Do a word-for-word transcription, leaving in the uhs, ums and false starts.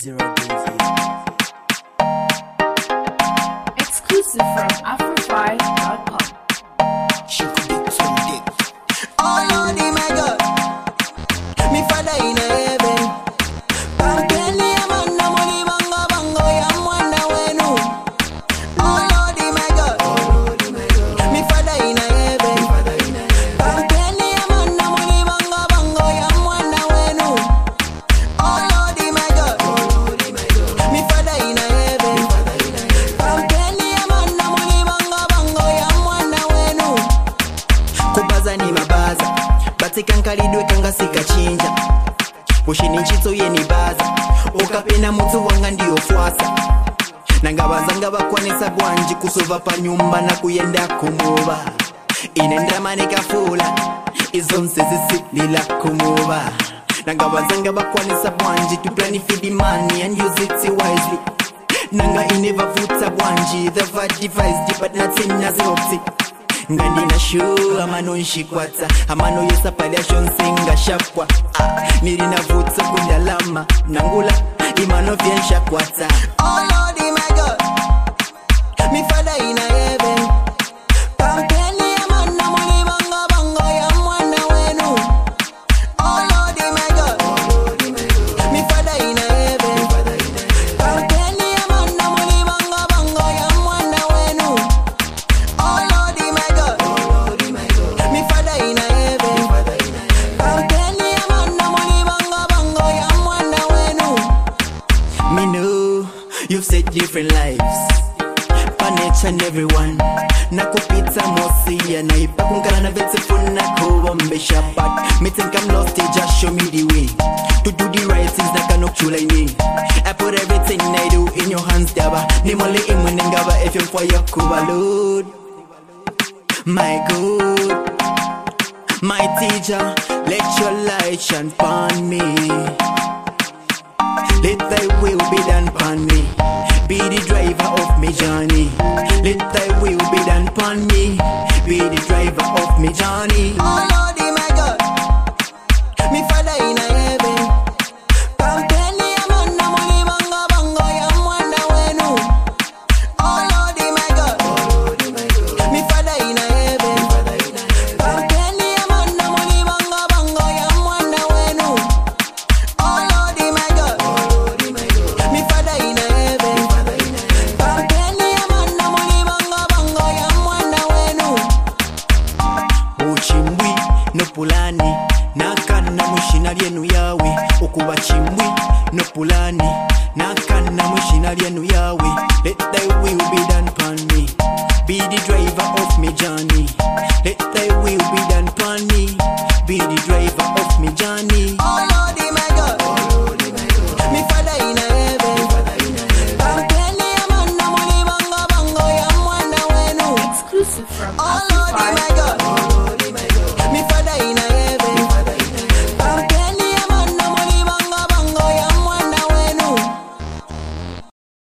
Zero Daisy. Exclusive from Afrofy dot com. She could be some dick. Oh Lordy, my God, me father in heaven. Pampeni ya manna muni bango bango ya mwana wenu. Oh Lordy, my God, me father in heaven. Pampeni ya manna muni bango bango ya mwana wenu. Oh Lordy, my God, me father in heaven. Pampeni ya manna muni bango bango ya mwana wenu. Kubaza ni mabaza batikankhalidwe kanga sikachinja ushini ntchito yenibaza ukapena mutu wanga ndiyofwasa nangabazanga bakwanisa bwanji kusuva pa nyumba na kuyenda kumuba ine ndamane kafula izo nse zisilila kumuba nangabazanga bakwanisa bwanji to plan for the money and use it wisely nanga inevavuta bwanji the bad device but nothing as opti ngandi na show amano nshikwata amano yesa paliation singa shapwa ah, nili na vutsa kundalama nangula imano vyensha kwata. Oh Lordy, my God, me father in heaven. Pampeni ya manna muni bango bango ya mwana wenu. Oh Lordy, my God, me father in heaven. Pampeni ya manna muni bango bango ya mwana wenu. Oh Lordy, my God, me father in heaven. Pampeni ya manna muni bango bango ya mwana wenu. Me know you've said different lives pan each and everyone nakupita mosi ya naipa kungana na vetifuna kuombesha but me think I'm lost, they just show me the way to do the right things that cannot chula in. I put everything I do in your hands daba nimole imunengaba if you for your kubalud. My good, my teacher, let your light shine upon me. Let thy will be done upon me. Be the driver of me journey. Let thy will be done upon me. Be the driver of me journey. Oh Lordy, my God, me father in heaven. Pampeni ya manna muni bango bango ya mwana wenu. Oh Lordy, my God, me father in heaven. Pampeni ya manna muni bango bango ya mwana wenu. Oh Lordy, my God, me father in heaven. Pampeni ya manna muni bango bango ya mwana wenu. Uchimbwi no pulani nakana mushina lyenu yawe okuba chimbwi no pulani nakana mushina lyenu yawe. Let thy will be done upon me. Be the driver of me journey.